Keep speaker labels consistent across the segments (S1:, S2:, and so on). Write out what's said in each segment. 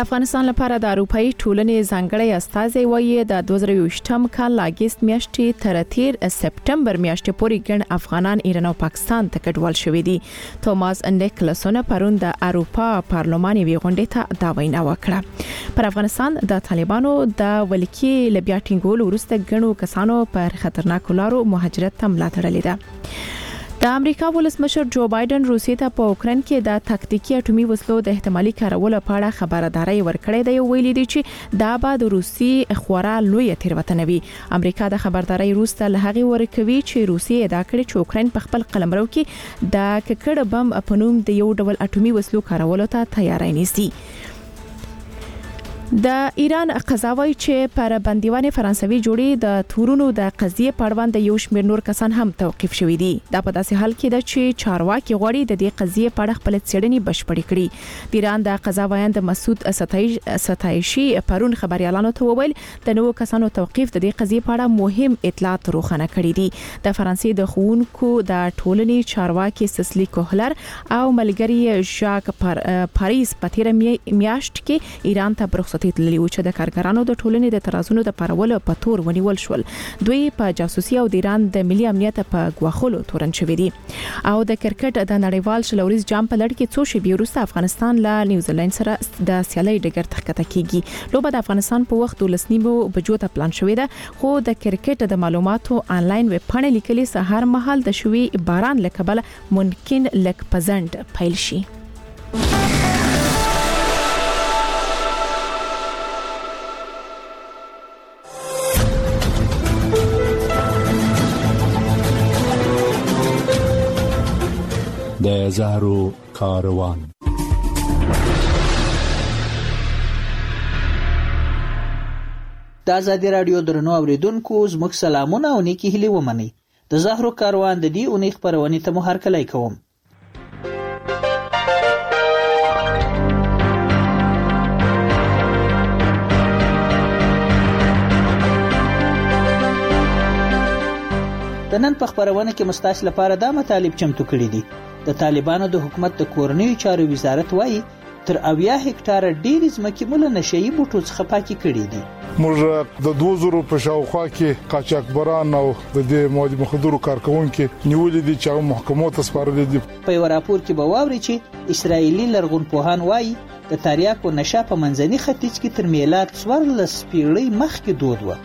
S1: د افغانستان لپاره د اروپאי ټولنې ځانګړی استازی وایي د 2020م کال لاګست میاشتې تر 13 سپټمبر میاشتې پورې ګڼ افغانان ایران او پاکستان ته کډوال شوي دي. توماس نیکلسون پرون د اروپا پارلمان وی غونډې ته دا وینا وکړه. پر افغانستان د طالبانو د ولکې لبیا ټینګول ورسته ګڼو کسانو پر خطرناک لارو مهاجرت ته ملا تړلې ده. د امریکا ولسمشر جو بایدن روسیې ته په اوکرين کې د تاکتیکي اټومي وسلو د احتمالي کارولو په اړه خبرداري ورکړې ده. ویلي دي چې دا به د روسي خورا لوی تیروتنه وي. امریکا د خبرداري روسته له هغه ورکوي چې روسي ادعا کړې چې اوکرين په خپل قلمرو کې د ککړ بم په نوم د یو ډول اټومي وسلو کارولو ته تیاری نیسي. د ایران قضاوی چې پر بندیوان فرانسوي جوړي د تورونو د قضیه پړوند یو شمېر نور کسان هم توقيف شوي دي. دا په داسې حال کې ده چې چارواکي غواړي د دې قضیه په اړه خپل څېړنې بشپړې کړي. د ایران د قضاویان د مسعود ستایشي پرون خبريالانو ته وویل د نوو کسانو توقيف د دې قضیه په اړه مهم اطلاعات روښانه کړي دي. د فرانسې د خوونکو د ټولنې چارواکي سسلی کوهلر او ملګری ژاک پاریس په تیر میاشت کې ایران ته برخصت تللی و چې د کارګرانو د ټولنې د ترازونو د پرولو په تور ونیول شول. دوی په جاسوسي او د ایران د ملي امنیت په غواخلو تورن شوی دي. او د کرکټ د نړیوال شلوريز جام په لړ کې څو شی وروسته افغانستان له نیوزیلند سره د سیالي ډګر ته ښکته کیږي. لوبه د افغانستان په وخت 12:30 بجو ته پلان شوې ده، خو د کرکټ د معلوماتو آنلاین ویب پاڼه لیکلي سهار مهال د شوي باران لکبل ممکن لک پزند پیل شي.
S2: د زهرو کاروان.
S3: د آزادي رادیو درنو اوریدونکو زموږ سلامونه او نیکی هیلې ومنئ. د زهرو کاروان د دې اونۍ خبرونې ته مو هرکلی کوم. د نن په خبرونه کې مستاس لپاره دا مطالب چمتو کړي دي. د طالبانو د حکومت د کورنیو چارو وزارت وایي تر 80 هکټاره ډېر ځمکې مول نشئی بوټو څخه پاکي کړي دي.
S4: موږ د 2000 په شاوخوا کې قاچاقبران او د دې مواد مخدرو کارکونکو نیولې دي چې محکمو ته سپارل دي.
S3: په یو راپور کې به واوري چې اسرایلی لرغونپوهان وایي د تریاکو نشه په منځني ختیځ کې تر میلاد 14 پیړۍ مخکې دود و.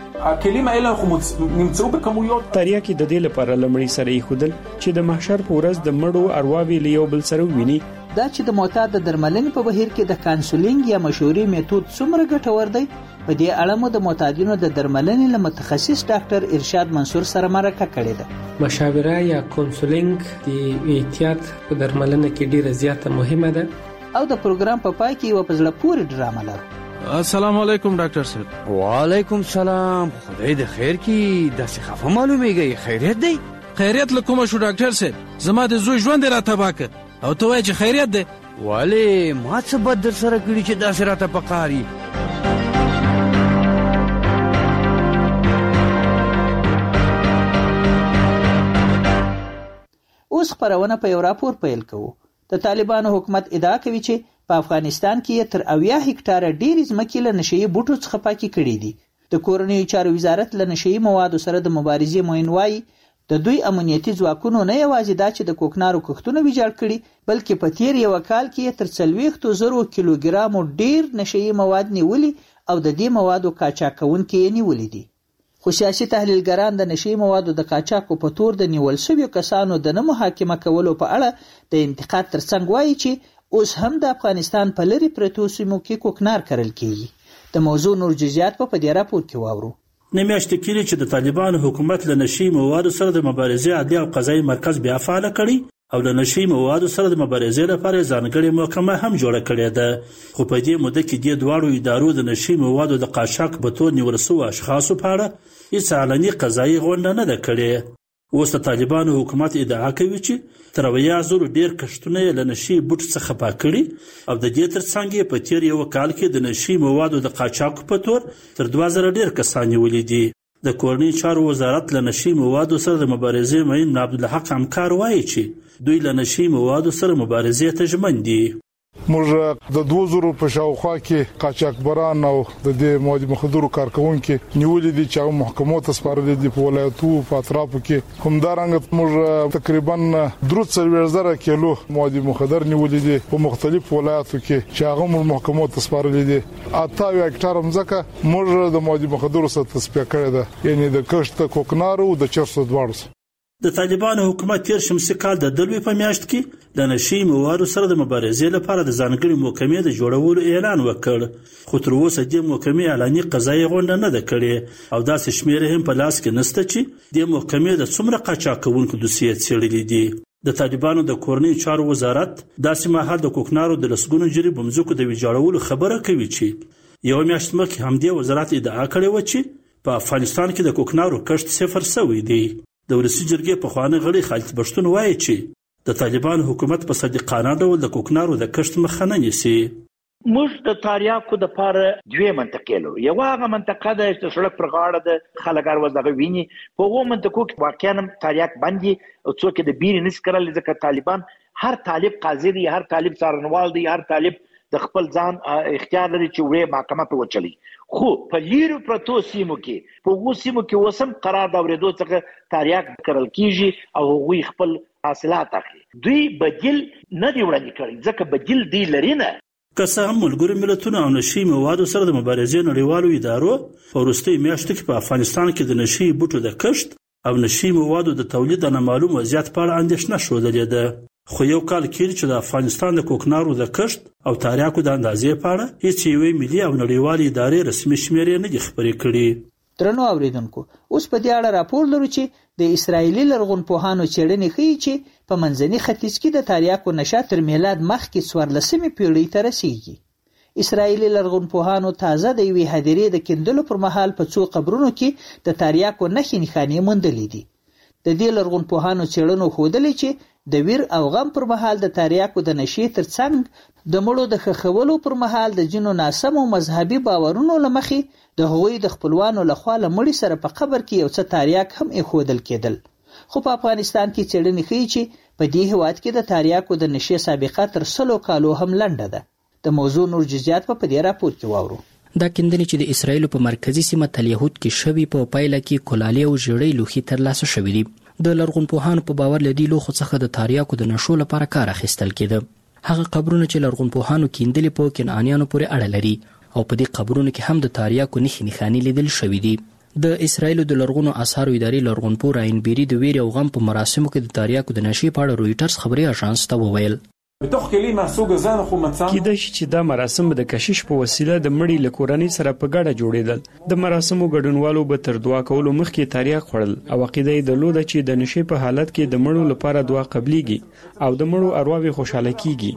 S5: تریاکي د دې لپاره لمړی سره یې خودل چې د محشر په ورځ د مړو ارواوی له یو بل سره ویني.
S3: دا چې د معتاد درملنې په بهیر کې د کانسولینګ یا مشورې میتود څومره ګټور دی، په دې اړه مو د معتادینو د درملنې له متخصص ډاکټر ارشاد منصور سره مرکه کړې ده.
S6: مشاوره یا کانسولینګ د احتیاط په درملنه کې ډیره زیاته مهمه ده.
S3: او د پروګرام په پای کې یو په زړه پورې ډرامه لرو.
S7: السلام علیکم ډاکټر صاحب.
S8: وعلیکم سلام. خدای د خیر کی داسې خفه معلومیږي. خیریت دی؟
S7: خیریت لکوم شو ډاکټر صاحب. زما د زوی ژوند را تباہ کړ او ته وایې چې خیریت دی.
S8: ولی ما څه بد در سره کړی چې داسې راته پکاري؟
S3: اوس خبرونه په یو راپور پیل کوو. د طالبانو حکومت ادعا کوي چې په افغانستان کې تر 80 هکټاره ډېر ځمکې له نشئی بوټو څخه پاکي کړي دي. د کورنیو چارو وزارت له نشئی موادو سره د مبارزې موین وایي د دوی امنیتي ځواکونو نه یوازې دا چې د کوکنارو کښتونه ویجاړ کړي، بلکې په تیر یو کال کې تر 40,000 کیلوګرامو ډېر نشئی مواد نیولي او د دې موادو قاچاقونکي یې نیولي دي. خو سیاسي تحلیلګران د نشئی موادو د قاچاقو په تور د نیول شویو کسانو د نه محاکمه کولو په اړه د انتقاد ترڅنګ وایي چې اوس هم د افغانستان په لری پرتو سیمو کې کوکنار کرل کیږي. د موضوع نور جزئیات په دې راپور کې واورو.
S9: نمیاشتې کېږي چې د طالبانو حکومت له نشئی موادو سره د مبارزې عدلي او قضایي مرکز بیا فعال کړي او له نشئی موادو سره د مبارزې لپاره ځانګړې محکمه هم جوړه کړې ده. خو په دې موده کې د دواړو ادارو د نشئی موادو د قاچاق په تور نیول شوو اشخاصو په اړه هیڅ اعلاني قضایي غونډه نه ده کړې. اوس د طالبانو حکومت ادعا کوي چې تر 80,000 ډېر کښتونه له نشئی بوټ څخه پاک کړي او د دې ترڅنګ په تیر یو کال کې د نشئی موادو د قاچاق په تور تر 2000 ډېر کسان نیولي دي. د کورنی چارو وزارت له نشئی موادو سره د مبارزې معین عبدالحق همکار وایي چې دوی له نشئی موادو سره مبارزې ته ژمن دي.
S4: موږ د 2000 په شاوخوا کې قاچاقبران او د دې مواد مخدر کارکونکو نیولې دي چې محکمو ته سپارلې دي په ولایتو په اطرافو کې همدارنګه موږ تقریبا 300,000 کیلو مواد مخدر نیولې دي په مختلفو ولایتو کې چې هغه محکمو ته سپارلې دي 8 هکټار مځکه موږ د مواد مخدر سره تصفیه کړې ده، یعنی د کشت کوکنارو د چرسو دواړو.
S9: د طالبانو حکومت تیر شمسي کال د دلوي په میاشت کې د نشي موادو سره د مبارزې لپاره د ځانګړي محکمې د جوړولو اعلان وکړ، خو تر اوسه د محکمې اعلاني قضایي غونډه نه ده کړې او داسې شمیره هم په لاس کې نشته چې د محکمې د څومره قاچاقونکو دوسیې څېړلې دي. د طالبانو د کورنۍ چارو وزارت داسې مهال د کوکنارو د لسګونو جری بمزکو د ویجاړولو خبره کوي چې یو میاشت مخکې همدې وزارت ادعا کړې و چې په افغانستان کې د کوکنارو کښت صفر شوی دی. د ولسي جرګې په خوانه غړي خالد بشتون وایي چې د طالبان حکومت په صادقانه ډول د کوکنارو د کښت مخه نه نیسي.
S10: موږ د تاریاکو د پاره دوه منطقې لرو. یو هغه منطقه د سړک پر غاړه د خلګار وزغه ویني، په هغه منطقو کې واقعا تاریاک باندې او څوک د بیر نس کړل ځکه طالبان هر طالب قاضي دی، هر طالب څارنوال دی، هر طالب د خپل ځان اختیار لري چې وې محکمه په وچلي. خو په لیرو پرتو سیمو کې په وو سیمو کې وسم قرار دا ورېدو څخه تاریاک کرل کیږي او هغوی خپل حاصلات اخلي. دوی بدیل نه دی وړاندې کړی ځکه بدیل دی لري نه.
S9: که څه هم ملګرو ملتونو او نشي موادو سره د مبارزې نړیوالو ادارو په وروستۍ میاشتو کې په افغانستان کې د نشي بوټو د کښت او نشي موادو د تولید نامعلوم وضعیت په اړه اندېښنه ښودلې ده. خو یو کال کېږي چې د افغانستان د کوکنارو د کښت او تاریاکو د اندازې په اړه هیڅ یوې ملي او نړیوالې ادارې رسمي شمیرې نه دي خپرې کړي.
S3: درنو اوریدونکو، اوس په دې اړه راپور لرو چې د اسرایلی لرغونپوهانو څېړنې ښیي چې په منځني ختیځ کې د تاریاکو نشه تر میلاد مخکې 14مې پیړۍ ته رسیږي. اسرایلی لرغونپوهانو تازه د یوې هدیرې د کیندلو پر مهال په څو قبرونو کې د تاریاکو نښې نښانې موندلې دي. د دې لرغونپوهانو څېړنو ښودلې چې د ویر او غم پر مهال د تاریاکو د نشې ترڅنګ د مړو د خښولو پر مهال د ځینو ناسمو مذهبي باورونو له مخې د هغوی د خپلوانو لخوا له مړي سره په قبر کې یو څه تاریاک هم ایښودل کېدل. خو په افغانستان کې څېړنې ښیي چې په دې هېواد کې د تاریاکو د نشې سابقه تر 100 کالو هم لنډه ده. د موضوع نور جزئیات په دې راپور کې واورو.
S11: دا کیندنې چې د اسرایلو په مرکزی سیمه تل یهود کې شوي په پایله کې کولالي او ژړۍ لوښي ترلاسه شوي دي. د لرغونپوهانو په باور له دې لوښو څخه د تاریاکو د نشو لپاره کار اخیستل کېده. هغه قبرونه چې لرغونپوهانو کیندلي په کنعانیانو پورې اړه لري او په دې قبرونو کې هم د تاریاکو نښې نښانې لیدل شوي دي. د اسرایلو د لرغونو آثارو ادارې لرغونپوه راین بیری د ویر او غم په مراسمو کې د تاریاکو د نشې په اړه رویټرز خبري اژانس ته وویل
S5: کیدای شي چې دا مراسم د کشیش په وسیله د مړي له کورنۍ سره په ګډه جوړېدل. د مراسمو ګډونوالو به تر دعا کولو مخکې تاریاک خوړل او عقیده یې درلوده چې د نشې په حالت کې د مړو لپاره دعا قبليږي او د مړو ارواوې خوشاله کیږي.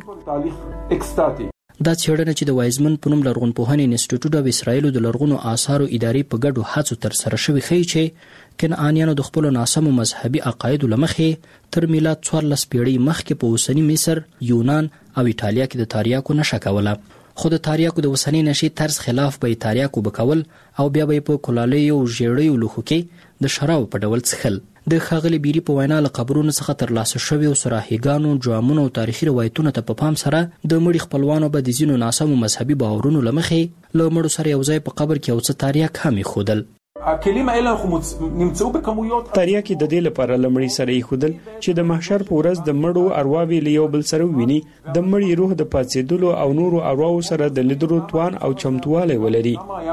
S11: دا څېړنه چې د وایزمن په نوم لرغونپوهنې انسټیټیوټ او اسرایلو د لرغونو آثارو ادارې په ګډو هڅو ترسره شوې ښیي چې کنعانیانو د خپلو ناسمو مذهبي عقایدو له مخې تر میلاد 14 پیړۍ مخکې په اوسني مصر، یونان او ایټالیا کې د تاریاکو نشه کوله. خو د تاریاکو د اوسنۍ نشې طرز خلاف به تاریاکو بکول او بیا به په کولالیو او ژیړیو لوښو کې د شرابو په ډول څښل. د ښاغلي بیری په وینا له قبرونو څخه ترلاسه شوي او سراهیګانو، جامونو او تاریخي روایتونو ته په پام سره د مړي خپلوانو به د ځینو ناسمو مذهبي باورونو له مخې له مړو سره یو ځای په قبر کې یو څه تاریاک هم ایښودل.
S5: تاریاکي د دې لپاره لمړی سره ایښودل چې د محشر په ورځ د مړو ارواوې له یو بل سره وویني، د مړي روح د پاتېدلو او نورو ارواو سره د لیدلو توان او چمتوالی ولري.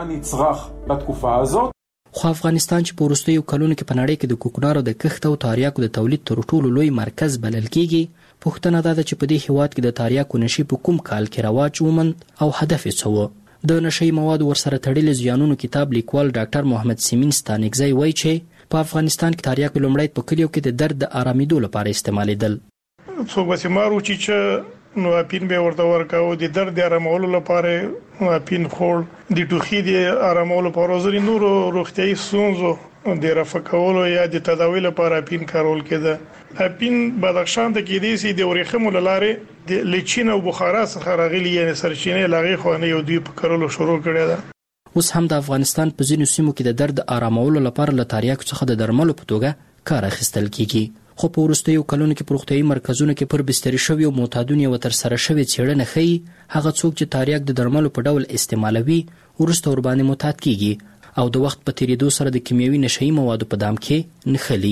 S11: خو افغانستان چې په وروستیو کلونو کې په نړۍ کې د کوکنارو د کښت او تاریاکو د تولید تر ټولو لوی مرکز بلل کیږي، پوښتنه دا ده چې په دې هېواد کې د تاریاکو نشې په کوم کال کې رواج وموند او هدف یې څه و. د نشهیي موادو ورسره تړلي زیانونو کتاب لیکوال ډاکټر محمد سیمین ستانکزی وایي چې په افغانستان کې تاریاکو لومړی په کلیو کې د درد د آرامېدو لپاره استعمالېدل.
S4: څوک به بیمار و چې نو اپین به ورته ورکاو د درد آرامولو لپاره اپین خور د ټوخي د آرامولو لپاره ځینې نور روغتيایي ستونزو د رفع کولو یا د تداوی لپاره اپین کارول کېده. اپین بدخشان ته کې دي سي د ورېخمو لاره د لچین او بخارا څخه راغلي یعنی سرچینې لاغي خو نه یو دوی په کارولو شروع کړی ده.
S11: اوس هم د افغانستان په ځینو سیمو کې د درد آرامولو لپاره له تاریاکو څخه د درملو په توګه کار اخیستل کیږي. خو په وروستیو کلونو کې په روغتیايي مرکزونو کې پر بستري شوي معتادون یوه ترسره شوې څېړنه ښیي هغه څوک چې تریاک د درملو په ډول استعمالوي وروسته ورباندې معتاد کیږي او د وخت په تېرېدو سره د کیمیاوي نشهیي موادو په دام کې نښلي.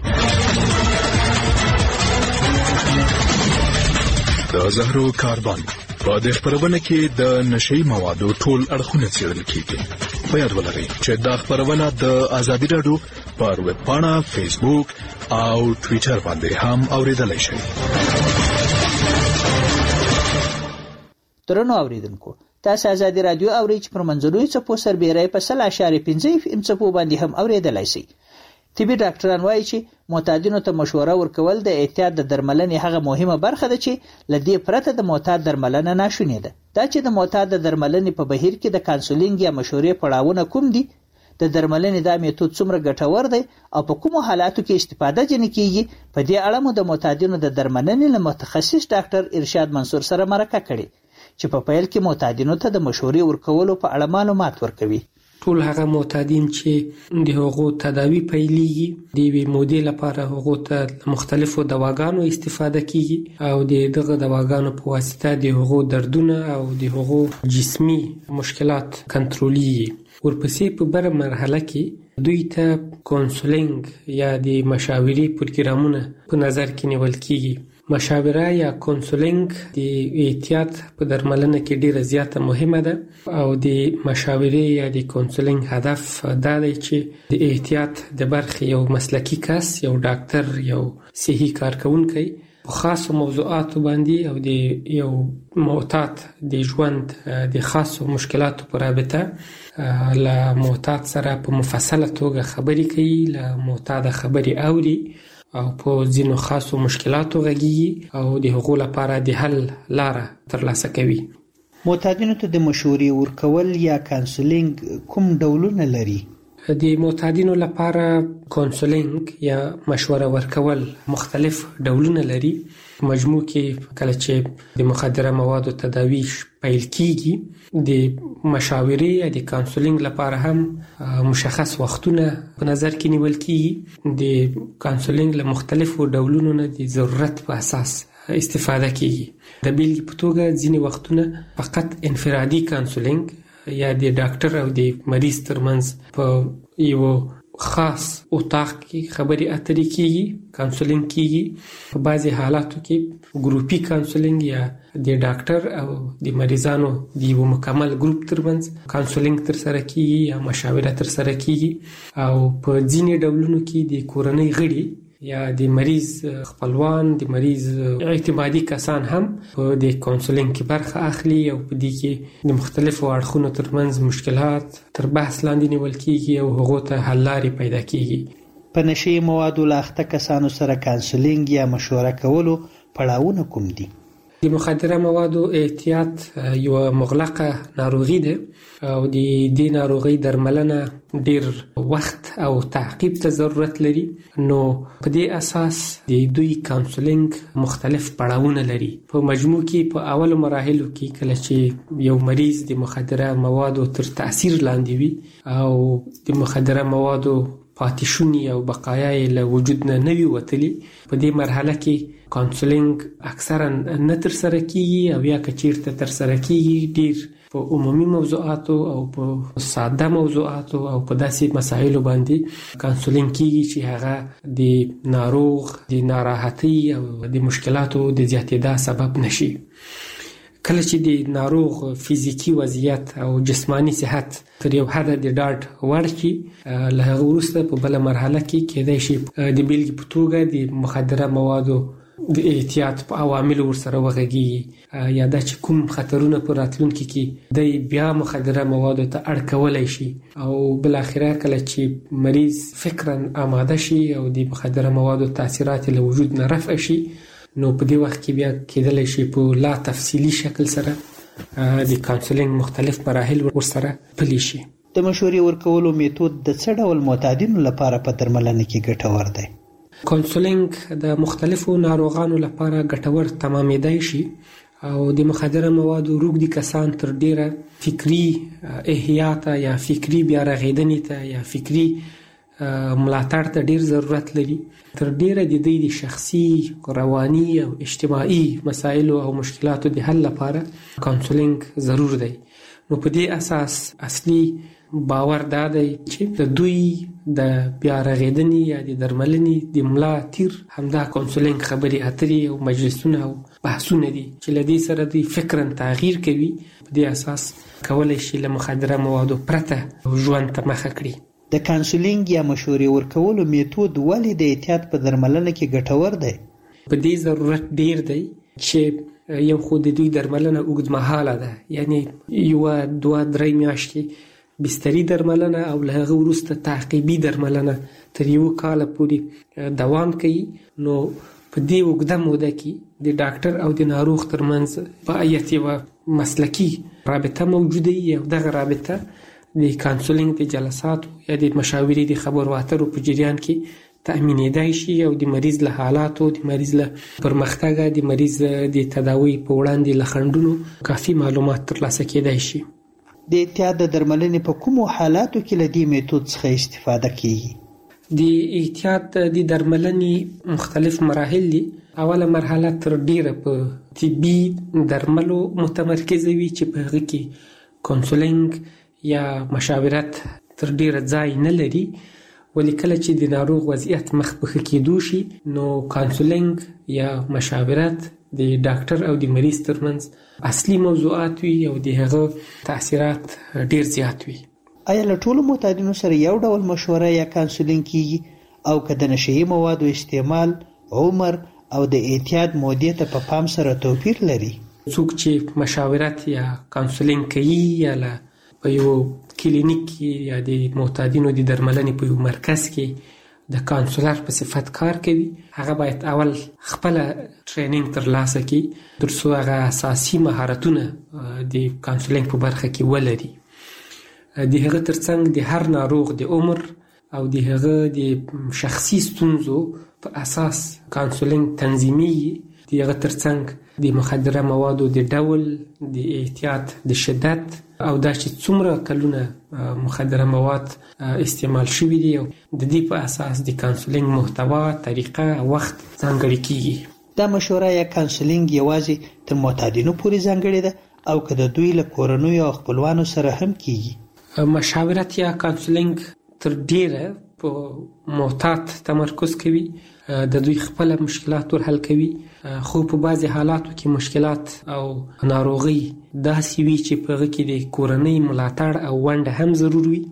S12: د زهرو کاربن په دې خپرونه کې د نشهیي موادو ټول اړخونه څېړل کیږي. په یاد ولرئ چې دا خپرونه د ازادي راډیو پر ویب پاڼه، فیسبوک او ټویټر باندې هم اورېدلای شئ.
S3: درنو اوریدونکو، تاسو ازادي راډیو اورئ چې پر منځنوي څپو سربېره په 100.5 FM څپو باندې هم اورېدلای شئ. طبي ډاکټران وایي چې معتادینو ته مشوره ورکول د احتیاط د درملنې هغه مهمه برخه ده چې لدې پرته د معتاد درملنه ناشونې ده. دا چې د معتاد د درملنې په بهیر کې د کانسولینګ یا مشورې پړاوونه کوم دي، د درملنې دا میتود څومره ګټور دی او په کومو حالاتو کې استفاده جن کیږي، په دې اړه مو د معتادینو د درملنې له متخصص ډاکټر ارشاد منصور سره مرکه کړې چې په پیل کې معتادینو ته د مشورې ورکولو په اړه معلومات ورکوي.
S6: ټول هغه معتادین چې د هغو تداوی پیلېږي د یوې مودې لپاره هغو ته مختلفو دواګانو استفاده کیږي او د دغه دواګانو په واسطه د هغو دردونه او د هغو جسمي مشکلات کنټرولېږي. ورپسې په بره مرحله کې دوی ته کونسلینګ یا د مشاورې پروګرامونه په نظر کې نیول کیږي. مشاوره یا کونسلینګ د احتیاط په درملنه کې ډیره زیاته مهمه ده او د مشاورې یا د کونسلینګ هدف دا دی چې د احتیاط د برخې یو مسلکی کس، یو ډاکټر، یو صحي کارکونکی په خاصو موضوعاتو باندې او د یو معتاد د ژوند د خاصو مشکلاتو په رابطه له معتاد سره په مفصله توګه خبرې کوي، له معتاد خبرې اوري او په ځینو خاصو مشکلاتو غږیږي او د هغو لپاره د حل لاره ترلاسه کوي.
S3: معتادینو ته د مشورې ورکول یا کانسولینګ کوم ډولونه لري؟
S6: د معتادینو لپاره کونسلینګ یا مشوره ورکول مختلف ډولونه لري. مجموع کې کله چې د مخدره موادو تداوی پیل کیږي د مشاورې یا د کونسلینګ لپاره هم مشخص وختونه په نظر کې نیول کیږي. د کونسلینګ له مختلفو ډولونو نه د ضرورت په اساس استفاده کیږي. د بیلګې په توګه ځینې وختونه فقط انفرادي کونسلینګ یا د ډاکټر او د مریض ترمنځ په یو خاص اتاق کې خبرې اترې کیږي، کونسلینګ کیږي. په بعضي حالاتو کې ګروپي کونسلینګ یا د ډاکټر او د مریضانو د یو مکمل ګروپ ترمنځ کونسلینګ تر سره کیږي یا مشاوره تر سره کیږي. او په ځینې ډولونو کې د کورنۍ غړي یا د مریض خپلوان، د مریض اعتمادي کسان هم په د کونسلینګ کې برخه اخلي او په دې کې د مختلفو اړخونو ترمنځ مشکلات تر بحث لاندې نیول کیږي او هغو ته حل لارې پیدا کیږي.
S3: په نشي موادو له اخته کسانو سره کونسلینګ یا مشوره کولو پړاوونه کوم دي؟
S6: د مخدره موادو احتیاط یو مغلقه ناروغي ده او د دې ناروغي درملنه ډیر وخت او تعقیب ته ضرورت لري. نو په دې اساس د دوی کونسلینګ مختلف پړاوونه لري. په مجموع کې په اول مراحلو کې کله چې یو مریض د مخدره موادو تر تاثیر لاندې وي او د مخدره موادو پاتیشونی او بقایای له وجود نه وي وتلی، په دې مرحله کې کونسلینګ اکثرا نه تر سره کیږي او یا کچیرته تر سره کیږي ډیر په عمومي موضوعاتو او په ساده موضوعاتو او په داسې مسایلو باندې کونسلینګ کیږي چې هغه د ناروغ د ناراحتۍ او د مشکلاتو د زیاتېدا سبب نشي. کله چې د ناروغ فزیکی وضعیت او جسمانی صحت تر یو حد د ډاډ وړ شي، له هغه وروسته په بله مرحله کې کېدای شي د بیلګې په توګه د مخدره موادو د احتیاط په عواملو ورسره وغږیږي یا دا چې کوم خطرونه په راتلونکي کې د بیا مخدره موادو ته اړ کولی شي او بالاخره کله چې مریض فکراً آماده شي او د مخدره موادو تاثیرات له وجود نه رفع شي، نو په دې وخت کې بیا کېدلی شي په لا تفصیلي شکل سره د کونسلینګ مختلف مراحل ورسره پلي شي.
S3: د مشورې ورکولو میتود د څه ډول معتادینو لپاره په درملنه کې ګټور دی؟
S6: کونسلینګ د مختلفو ناروغانو لپاره ګټور تمامېدای شي او د مخدره موادو روږدي کسان تر ډیره فکری احیاء ته یا فکری بیا رغېدنې ته یا فکری ملاتړ ته ډیر ضرورت لري. تر ډیره د دوی د شخصي رواني او اجتماعي مسایلو او مشکلاتو د حل لپاره کاونسلینګ ضرور دی. نو په دې اساس اصلي باور دا دی چې د دوی د بیا رغېدنې یا د درملنې د ملا تیر همدا کاونسلینګ خبرې اترې او مجلسونه او بحثونه دي چې له دې سره دوی فکراً تغییر کوي. په دې اساس کولی شي له مخدره موادو پرته ژوند ته مخه کړي.
S3: د کاونسلینګ یا مشورې ورکولو میتود ولې د احتیاط په درملنه کې ګټور دی؟
S6: په دې ضرورت ډیر دی چې یو خو د دوی درملنه اوږدمهاله ده، یعنی 1-2-3 میاشتې بستري درملنه او له هغه وروسته تعقیبي درملنه تر 1 کال پورې دوام کوي. نو په دې اوږده موده کې د ډاکټر او د ناروغ ترمنځ باید یوه مسلکي رابطه موجوده وي او دغه رابطه د کاونسلینګ د جلساتو یا د مشاورې د خبرو اترو په جریان کې تأمینېدای شي او د مریض له حالاتو، د مریض له پرمختګه، د مریض د تداوی په وړاندې له خنډونو کافي معلومات ترلاسه کېدای شي.
S3: د احتیاط د درملنې په کومو حالاتو کې له دې میتود څخه استفاده کیږي؟
S6: د احتیاط د درملنې مختلف مراحل دي. اوله مرحله تر ډیره په طبي درملو متمرکزه وي چې په هغه کې کاونسلینګ یا مشاورت تر ډیره ځای نه لري، ولی کله چې د ناروغ وضعیت مخ په ښه کېدو شي نو کاونسلینګ یا مشاورت د ډاکټر او د مریض ترمنځ اصلي موضوعات وي او د هغه تاثیرات ډیر زیات وي.
S3: آیا له ټولو معتادینو سره یو ډول مشوره یا کاونسلینګ کیږي او که د نشهیي موادو استعمال، عمر او د احتیاط مودې ته په پام سره توپیر لري؟
S6: څوک چې مشاورت یا کاونسلینګ کوي یا په یو کلینیک کې یا د معتادینو د درملنې په یو مرکز کې د کاونسلر په صفت کار کوي، هغه باید اول خپل ټریننګ ترلاسه کړي تر څو هغه اساسي مهارتونه د کاونسلینګ په برخه کې ولري. د هغه ترڅنګ د هر ناروغ د عمر او د هغه د شخصي ستونزو په اساس کاونسلینګ تنظیمي. د هغه ترڅنګ د مخدره موادو د ډول، د احتیاط د شدت او دا چې څومره کلونه مخدره مواد استعمال شوي دي او د دې په اساس د کاونسلینګ محتوا، طریقه، وخت ځانګړی کیږي.
S3: دا مشوره یا کاونسلینګ یوازې تر معتادینو پورې ځانګړې ده او که د دوی له کورنیو او خپلوانو سره هم کیږي؟
S6: مشاورت یا کاونسلینګ تر ډیره په معتاد تمرکز کوي، د دوی خپل مشکلات ور حل کوي، خو په بعضی حالاتو کې مشکلات او ناروغي داسې وي چې په هغه کې د کورنۍ ملاتړ او ونډه هم ضرور وي.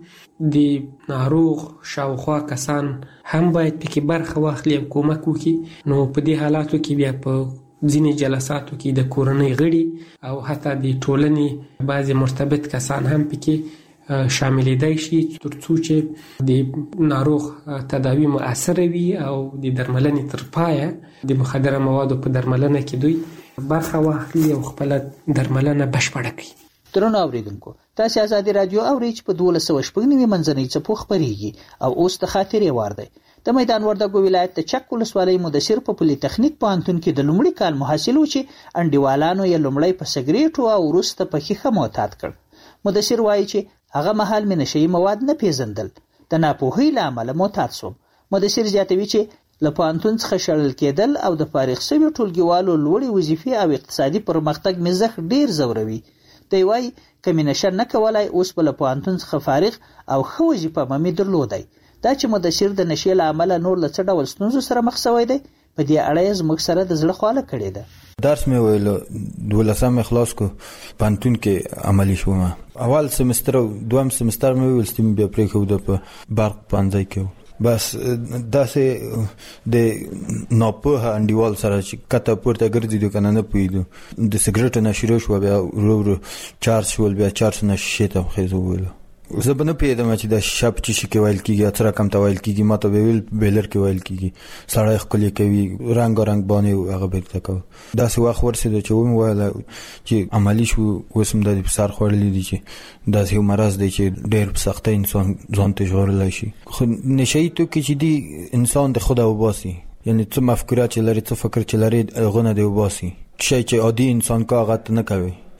S6: د ناروغ شاوخوا کسان هم باید پکې برخه واخلي او کومک وکړي. نو په دې حالاتو کې بیا په ځینې جلساتو کې د کورنۍ غړي او حتی د ټولنې بعضی مرتبط کسان هم پکې شاملېدای شي تر څو چې د ناروغ تداوی مؤثره وي او د درملنې تر پایه د مخدره موادو په درملنه کې دوی برخه واخلي او خپل درملنه بشپړه کړي.
S3: درنو اوریدونکو، تاسو آزادي رادیو اورئ چې په 1290 منځنۍ څپو خبريږي او اوس د خاطرې وار دی. د میدان وردګو ولایت د چک ولسوالۍ مدثر په پولی تخنیک پوهنتون کې د لومړي کال محصل و چې انډیوالانو یې لومړی په سګریټو او وروسته په ښیښه معتاد کړ. مدثر وایي چې هغه مهال مې نشهیي مواد نه پیژندل، د ناپوهۍ له امله معتاد شوم. مدثر زیاتوي چې له پوهنتون څخه شړل کېدل او د فارغ شویو ټولګیوالو لوړې وظیفې او اقتصادي پرمختګ مې زښت ډیر ځوروي. دی وایي که مې نشه نه کولای اوس به له پوهنتون څخه فارغ او ښه وظیفه به مې درلودی. دا چې مدثر د نشې له امله نور له څه ډول ستونزو سره مخ شوی دی، په دې اړه یې زموږ سره د زړه خواله کړې ده.
S13: درس مې ویل 12 خلاص کو پوهنتون کې عملی شوم. اول سمستر او دویم سمستر مې ویل ستیم بیا پرې خو د برق پنځای کې بس داسې د ناپوهه انډیوال سره چې کته پورته ګرځېدو کنه نه پوهېدو. د سګرټ نه شروع شوه، بیا ورو ورو چارج شول، بیا چارج نه شیشې ته خېزو ویلو. زه به نه پوهېدم چې دا شیشه په څه شي کې ویل کېږي، څه رقم ته ویل کېږي. ما ته به ویل بیلر کې ویل کېږي. سړی ښکلې کوي، رنګ باندې هغه به ته کوه. داسې وخت ورسېده چې ومې ویله چې عملي شو. اوس هم د سر خوړلی دي چې داسې یو مرض دی چې ډېر په سختۍ انسان ځان ته ژغورلی شي. خو نشهیي توکي چې دي انسان د خوده وباسي، یعنې څه مفکوره چې لري، څه فکر چې لري هغه نه دی وباسي. شی چې عادي انسان کا هغه ته نه کوي.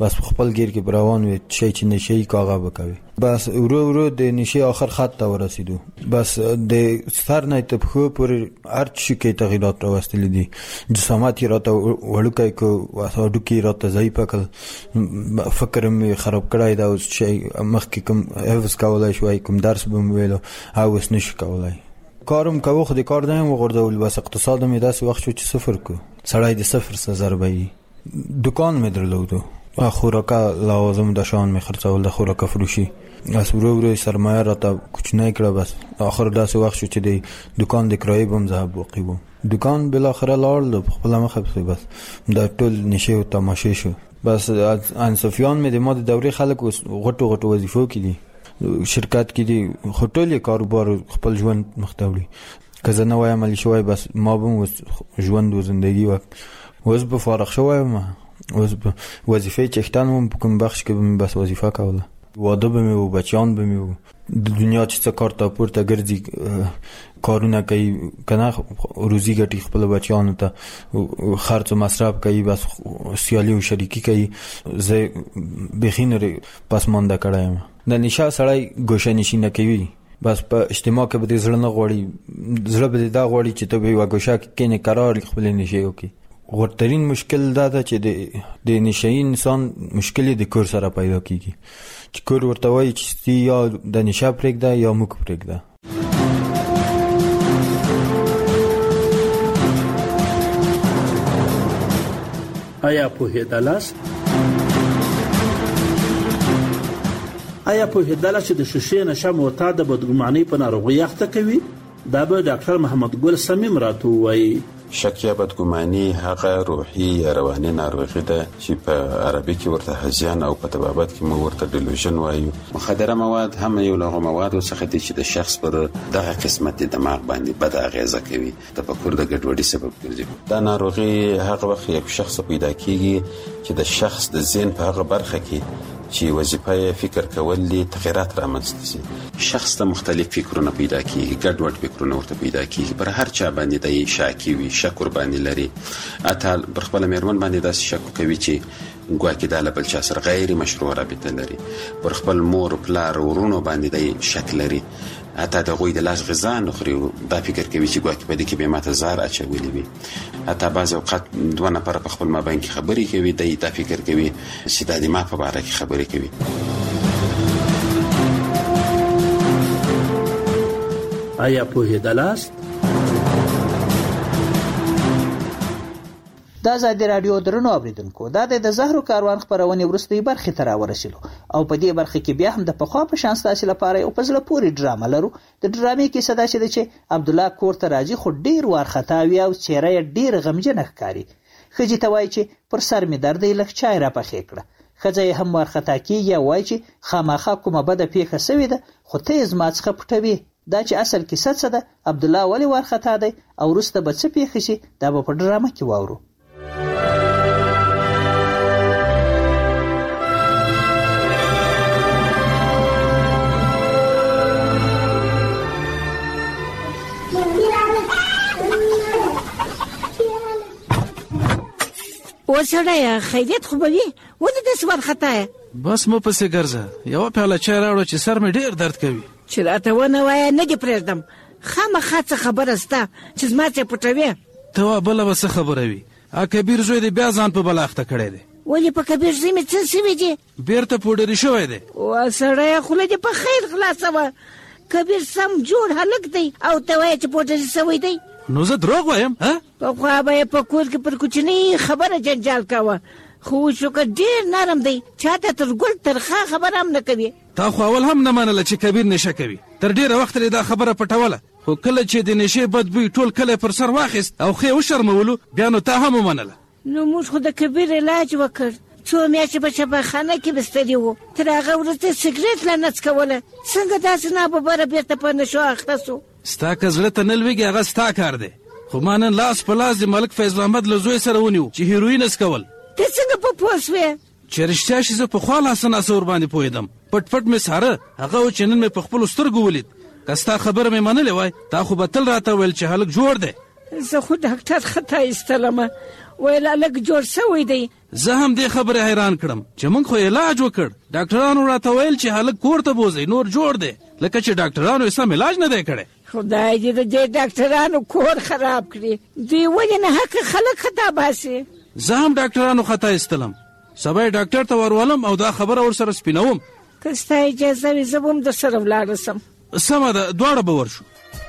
S13: بس خپل غیر کې روان وي شي چې نشي کاغه وکوي. بس ورو د نشي اخر خط ته ورسیدو. بس د سر نه ته خو پر هر شي کې تغیرات راوستل دي. جسامت راته وړوکای کو واساډو کې راته ضعیف کړ. فکر مې خراب کړای دا اوس شي مخکې کوم حفظ کولای شوی کوم درس به مې ویلو او اوس نشي کولای. کارم کوو خو د کار نه وغورځول. بس اقتصاد مې داسې وخت شو چې صفر کو سړی د صفر څخه ضربې. دکان مې درلودو خوراکه لوازم د شان مې خرڅول د خوراکه فروشي. اس ورو سرمایه راته کوچنی کړه. بس اخر داسې وخت شو چې د دکان د کرایې بم ځاب وقې وو. دکان بل اخر لاړ په خپل مخه بس د ټول نشه او تماشې شو. بس انصفیان مې د ماده دورې خلک غټو وظیفو کې دي شرکت کې دي هوټل کاروبار خپل ژوند مختوي. که زه نه وایم علی شوی بس ما به ژوند و زندگی وز به فارغ شوی ما وز وظیفه چختن کوم بخش کې به بس وظیفه کوله. واده به مې و بچیان به مې و د دنیا چې څه کار ته پورته ګرځي کارونه کوي کنه روزي ګټي خپل بچیانو ته خرڅ او مصرف کوي. بس سیالي او شریکی کوي. زه بخینره پسمانده کړم. د نشه سړی ګوشه نشي نه کوي. بس په اجتماع کې به زړه نه غوړي. زړه به دا غوړي چې ته به وګوشه کې نه قرار خپل نشي وکي. غوړترین مشکل دا ده چې د نشئی انسان مشکل د کور سره پیدا کیږي چې کور ورته وایي چې یا د نشه پرېږده یا موږ پرېږده.
S9: آیا پوهېدلاست چې د شیشې نشه معتاد د بدګمانۍ په ناروغۍ اخته کوي؟ دا به ډاکټر محمد ګل صمیم راته ووایي.
S14: شک یا بدګماني هغه روحي یا رواني ناروغي ده چې په عربي کې ورته هذیان او په طبابت کې مو ورته ډیلوژن وایو. مخدره مواد هم یو له موادو څخه دي چې د شخص پر دغه قسمت دماغ باندې بد اغیزه کوي. تفکر د ګډوډۍ سبب ګرځي. دا ناروغي هغه وخت یو شخص پیدا کیږي چې د شخص د ذهن په هغه برخه کې چې وظیفه فکر کول دي تغیرات رامنځته شي. شخص ته مختلف فکرونه پیدا کیږي. ګډوډ فکرونه ورته پیدا کیږي. پر هر چا باندې د شاکی وي شک قرباني لري. اته پر خپل مېرمن باندې داسې شک کوي چې ګواکې د بل چا سره غیر مشروع رابطه لري. پر خپل مور پلار ورونو باندې د شک لري. اته د غوی د لاس غذا نه خوري. دا فکر کوي چې ګواکې په دې کې به ماته زار اچولې وي. اته بعض اوقات دوه نفر په خپل مابین کې خبرې کوي. دا فکر کوي چې د ما په اړه کې خبرې کوي.
S9: آیا پوهېدلاست؟
S3: دا ازادي رادیو درنو اوریدونکو دا د زهرو کاروان خبرونه ورستۍ برخه ته راورسېلو او په دې برخه کې بیا هم د پخوا په شان ستاسو لپاره یو په زړه پورې ډرامه لرو. د ډرامې کې صدا شي چې عبدالله کور ته راځي خو ډیر وارخطاوي او چهره یې ډیر غمجن ښکاري. خځې ته وایي چې پر سر مې درد یې لږ چای را پخې کړه. ښځه یې هم وارخطا کېږي او وایي چې خامخا کومه بده پیښه سوې ده خو ته یې زما څخه پټوې. دا چې اصل کیسه څه ده عبدالله ولې وارخطا دی او وروسته به څه پیښه شي دا به په ډرامه کې واورو.
S15: وسړی خیریت خو به وي ولې داسې وارخطا یې؟
S7: بس مو پسې ګرځه. یوه پیاله چای راوړه چې سر مې ډېر درد کوي.
S15: چې راته ونه وایه نه دې پرېږدم. خامخا څه خبره سته چې زما څه پټوې؟
S7: ته وا بله به څه خبره وي. کبیر زوی دې بیا ځان په بله اخته کړی دی.
S15: ولې په کبیر زوی مې څه سوي دي؟
S7: بېرته پوډري شوی دی.
S15: سړیه خوله دې په خیر خلاصوه. کبیر سم جوړ هلک دی او ته وایې چې پوډري سوی دی.
S7: نو زه دروغ وایم؟
S15: پخوا به یې په کور کې پر کوچنۍ خبره جنجال کوه خو اوس وکړه ډېر نرم دی. چاته تر ګل ترخه خبره هم نه کوي.
S7: تا خو اول هم نه منله چې کبیر نشه کوي. تر ډېره وخته یې دا خبره پټوله خو کله چې د نشې بد بوی ټول کلی پر سر واخیست او ښې وشرمولو بیا نو تا هم ومنله.
S15: نو موږ خو د کبیر علاج وکړ. څو میاشتې په شفاخانه کې بستري وو. تر هغه وروسته سګرټ لا نڅکوله. څنګه داسې ناببره بېرته په نشو اخته سو؟
S7: ستا که زړه ته نه لوېږي هغه ستا کار دی. خو ما نن لاس په لاس د ملک فیض محمد له زوی سره ونیو چې هیروین څکول.
S15: ته څنګه په پوه سوې؟
S7: چې رښتیا شي زه پخوا لاسه ناسه ورباندې پوهېدم. پټ پټ مې څاره هغه و چې نن مې په خپلو سترګو ولید. که ستا خبره مې منلې وای تا خو به تل راته ویل چې هلک جوړ دی.
S15: زه خو ډاکټر خطا ایستلم. ویل الګ جوړ شوی دی.
S7: زه هم دې خبره حیران کړم چې موږ خو علاج وکړ، ډاکټرانو راته ویل چې هلک کور ته بوځئ نور جوړ دی، لکه چې ډاکټرانو یې سم علاج نه دی کړی.
S15: خدای دې د دې ډاکټرانو کور خراب کړي، دوی ولې نه حق خلک خطا باسي.
S7: زه هم ډاکټرانو خطا ایستلم، سبا یې ډاکټر ته ورولم او دا خبره ورسره سپینوم.
S15: که ستا اجازه وي زه به هم درسره ولاړه سم.
S7: سمه ده، دواړه به ورشو.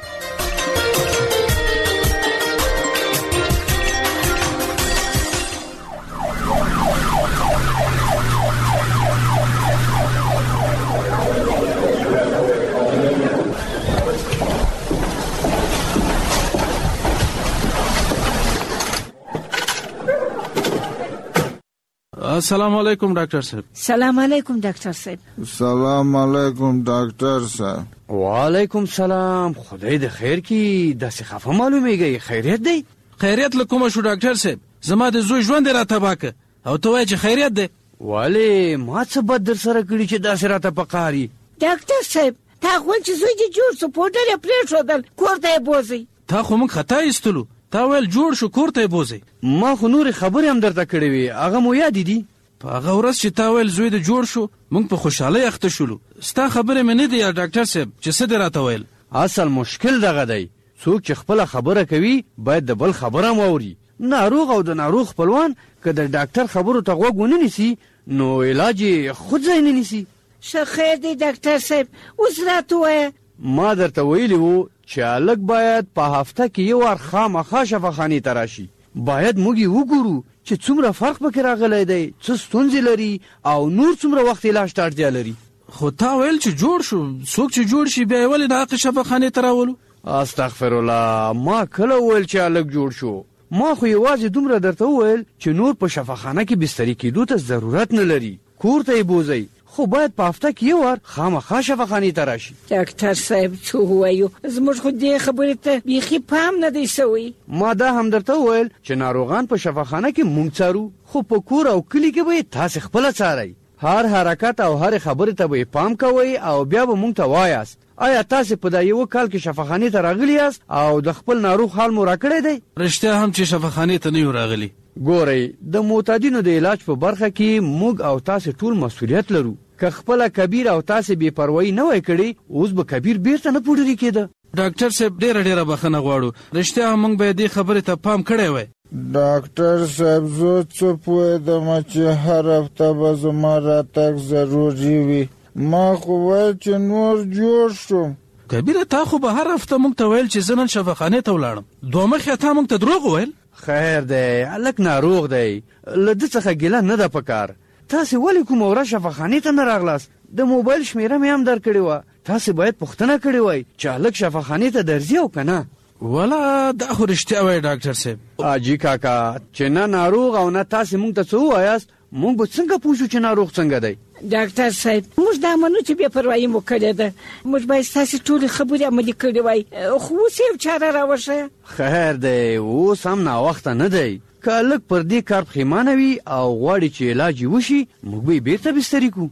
S7: السلام علیکم ډاکټر صاحب.
S15: سلام علیکم ډاکټر صاحب.
S16: سلام علیکم ډاکټر صاحب.
S8: وعلیکم سلام. خدای د خیر کی داسې خفه معلومیږي، خیریت دی؟
S7: خیریت لکومه شو ډاکټر صاحب، زما د زوی ژوند را تباکه او ته وایې چې خیریت دی.
S8: والي ما څه بد در سره کړی چې داسې راته پکاري؟
S15: ډاکټر صاحب تا خو چې زوی دې جوړ شو پوډر یې پرېښودل، کور ته یې بوځئ.
S7: تا خو موږ خطا ایستلو، تا ویل جوړ شو کور ته یې بوځئ.
S8: ما خو نورې خبرې هم درته کړې وې، هغه مو یاد دي؟
S7: په هغه ورځ چې تا ویل زوی د جوړ شو موږ په خوشحالۍ اخته شولو. ستا خبرې مې نه دی یا ډاکټر صاحب چې څه دې راته ویل؟
S8: اصل مشکل دغه دی، څوک چې خپله خبره کوي باید د بل خبره هم واوري. ناروغ او د ناروغ خپلوان که د ډاکټر خبرو ته غوږ ونه نیسي نو علاج یې خود ځای نه نیسي.
S15: ښه خیر دی ډاکټر صاحب، اوس راته ووایه.
S8: ما درته ویلي وو چې هلک باید په هفته کې یو وار خامخا شفاخانې ته راشي. باید موږ یې وګورو چې څومره فرق پکې راغلی دی، څه ستونزې لري او نور څومره وخت علاج ته اړتیا لري.
S7: خو تا ویل چې جوړ شو، څوک چې جوړ شي بیا یې ولې د حق شفاخانې ته راولو؟
S8: استغفر الله، ما کله ویل چې هلک جوړ شو؟ ما خو یوازې دومره درته وویل چې نور په شفاخانه کې بستري کېدو ته ضرورت نه لري، کور ته یې بوځئ، خو باید په هفته کې یو وار خامخا شفاخانې ته راشي.
S15: ډاکټر صاحب څه ووایو، زموږ خو دې خبرې ته بیخي پام نه دی سوی.
S8: ما دا هم درته وویل چې ناروغان په شفاخانه کې مونږ څارو، خو په کور او کلي کې به یې تاسې خپله څارئ. هر حرکت او هر خبرې ته به یې پام کوئ او بیا به مونږ ته وایاست. آیا تاسې په دا یو کال کې شفاخانې ته راغلي یاست او د خپل ناروغ حال مو راکړی دی؟
S7: رښتیا هم چې شفاخانې ته نه یو راغلي.
S8: ګورئ، د معتادینو د علاج په برخه کې موږ او تاسې ټول مسؤلیت لرو. که خپله کبیر او تاسې بې پروایي نه وای کړې اوس به کبیر بیرته نه پوډري کېده.
S7: ډاکټر صاحب ډېره بخښنه غواړو، رښتیا هم موږ به دې خبرې ته پام کړی وای.
S16: ډاکټر صاحب زه څه پوهېدم چې هر هفته به زما راتګ ضروري وي، ما خو ویل چې نور جوړ شوم.
S7: کبیره تا خو به هر هفته موږ ته ویل چې زه نن شفاخانې ته ولاړم، دوه مخې تا موږ ته دروغ وویل.
S8: خیر دی، هلک ناروغ دی، له ده څخه ګیله نه ده پکار. تاسې ولې کومه ورځ شفاخانې ته نه راغلاست؟ د موبایل شمیره مې هم درکړې وه، تاسې باید پوښتنه کړې وای چې هلک شفاخانې ته درځي او که نه.
S7: والا دا خو رښتیا وایي ډاکټر صاحب.
S8: حاجي کاکا چې نه ناروغ او نه تاسې موږ ته څه ووایاست، موږ به څنګه پوه شو چې ناروغ څنګه دی؟
S15: ډاکټر صاحب موږ دا منو چې بې پروایي مو کړې ده، موږ باید ستاسې ټولې خبرې عملي کړې وای، خو اوس یو چاره راوښیه.
S8: خیر دی، اوس هم ناوخته نه دی. که هلک پر دې کار پښیمانه وي او غواړي چې علاج یې وشي موږ به یې بېرته بستري کړو.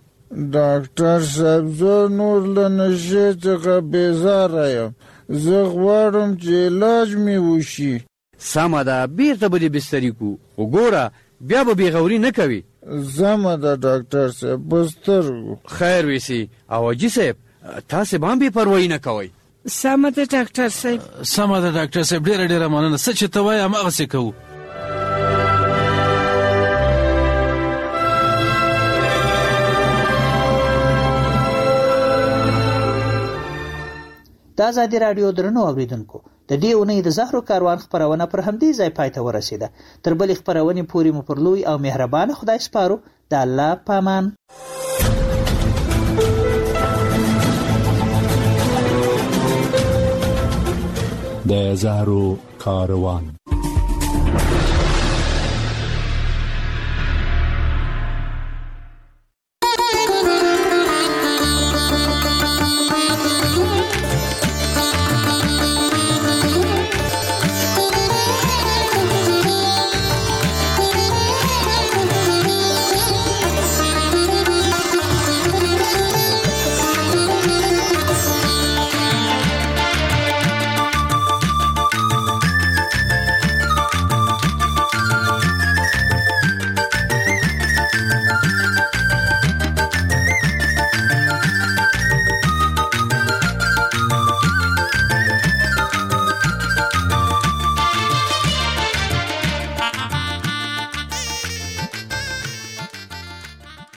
S16: ډاکټر صاحب زه نور له نشې څخه بېزاره یم، زه غواړم چې علاج مې وشي.
S8: سمه ده، بېرته به دې بستري کړو، خو ګوره بیا به بېغوري نه کوي.
S16: سمه ده ډاکټر صاحب، بسترګو
S8: خیر ویسي. او حاجي صاحب تاسې به هم بې پروایي نه کوئ.
S15: سمه ده ډاکټر صاحب.
S7: سمه ده ډاکټر صاحب، ډېره مننه، څه چې ته وایې هماغسې کوو.
S3: د ازادي راډیو درنو اوریدونکو، د دې اونۍ د زهرو کاروان خپرونه پر همدې ځای پای ته ورسېده. تر بلې خپرونې پورې مو پر لوی او مهربانه خدای سپارو. د الله په امان.
S2: د زهرو کاروان.